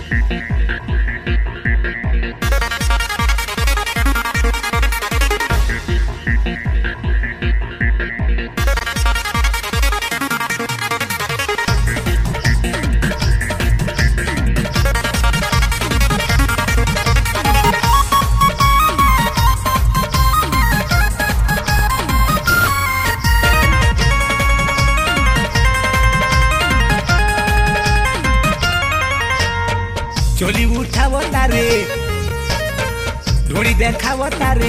चोली उठावो तारे ढोड़ी देखावो तारे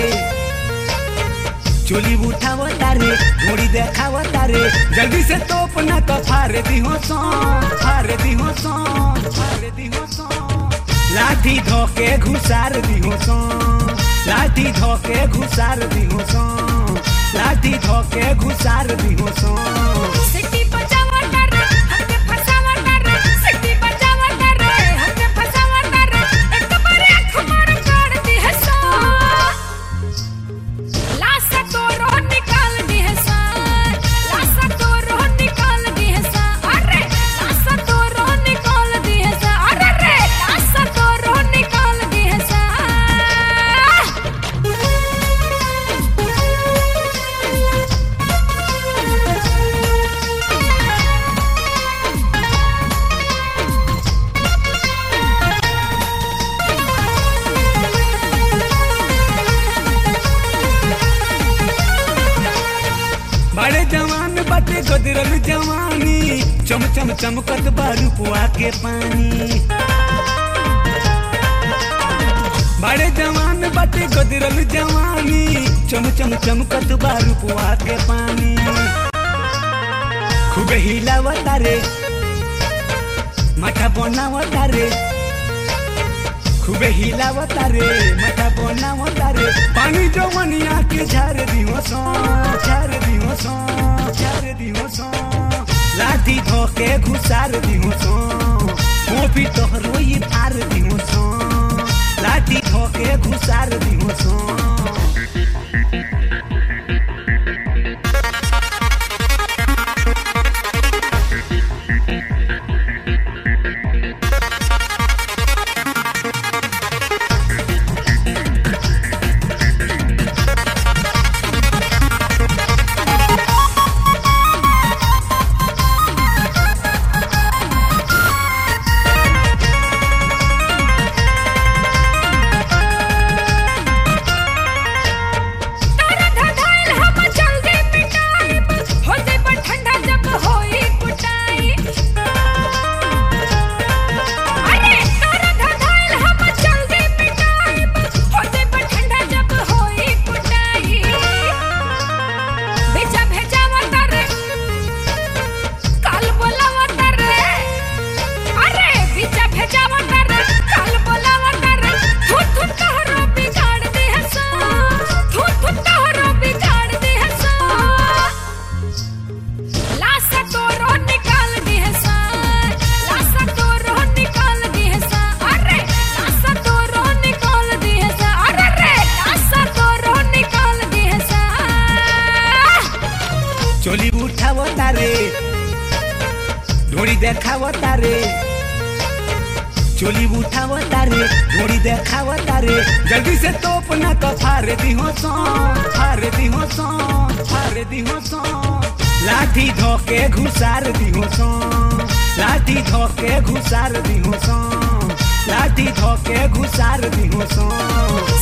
चोली उठावो तारे ढोड़ी देखावो तारे जल्दी से तोप ना तो फारे दिहो सो फारे दिहो सो फारे दिहो सो लाठी धोके घुसार दिहो सो लाठी धोके घुसार दिहो सो लाठी धोके घुसार दिहो सो सिटी बजावा तारे हमके फसावा तारे सिटी बजावा तारे हमके फसावा तारे एक बार आँख मार कर दी है सो लासा तो रोह निकाल दी है सा लासा तो रोह निकाल दी है सा अरे लासा तो रोह निकाल दी है सा अरे रे लासा तो रोह निकाल दी है सा बड़े जवान बाटे गदरल जवानी चम चम चमकत बारू पुआ के पानी बड़े जवान बाटे गदरल जवानी चम चम चमकत बारू पुआ के पानी खूब हिलावता रे माथा बनावता रे खूब हिलावता रे माथा बनावता रे पानी जवनिया के झार दिहो सो झार दिहो सो झार दिहो सो लाठी धोके घुसार दिहो सो मोपी तोहरो ये फार दिहो सो लाठी धोके घुसार दिहो सो चोली उठावो तारे ढोड़ी देखावो तारे चोली उठावो तारे ढोड़ी देखावो तारे जल्दी से तोप ना तो फारे दिहो सो फारे दिहो सो फारे दिहो सो लाठी धोके घुसार दिहो सो लाठी धोके घुसार दिहो सो लाठी धोके घुसार दिहो सो